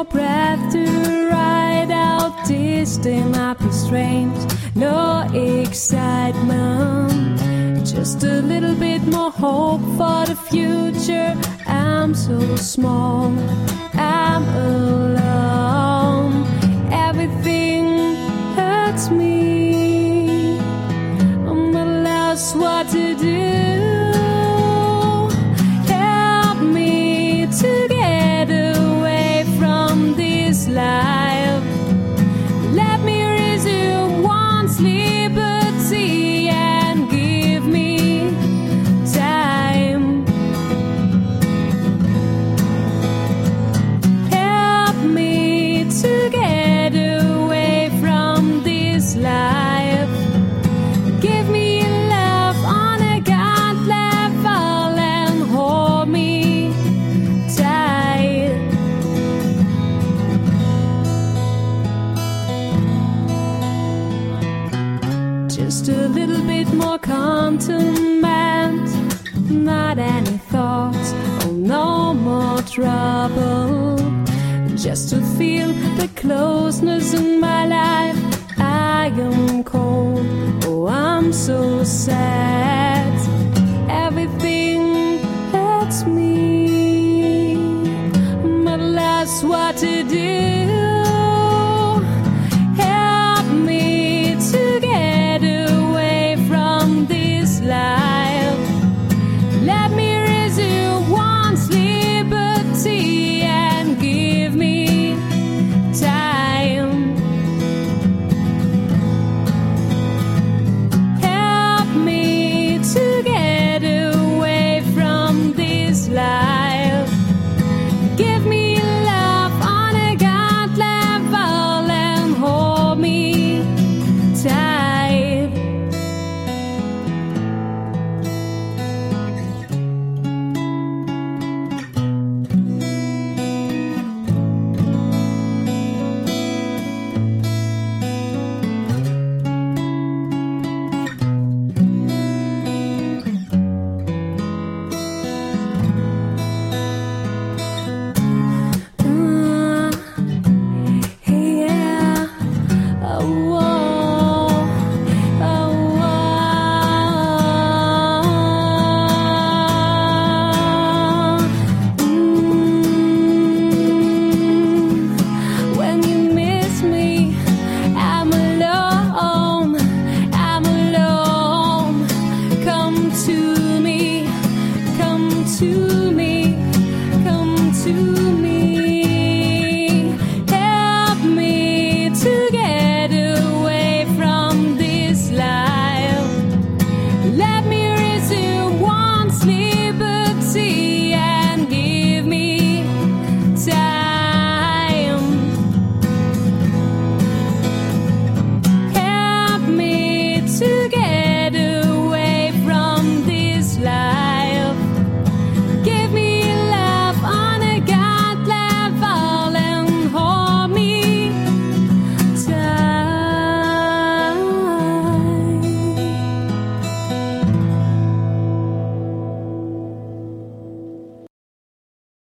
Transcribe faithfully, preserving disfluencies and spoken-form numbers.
breath to ride out this day might be strange. No excitement, just a little bit more hope for the future. I'm so small, I'm alone. Everything hurts me, I'm at a loss what to do. Help me to get away from this life. Let me resume one's liberty and give me time. Help me to get away from this life. Give me love on a God level and hold me tight. Just a little bit more contentment, not any thoughts, oh no more trouble. Just to feel the closeness in my life. I am cold, oh I'm so sad.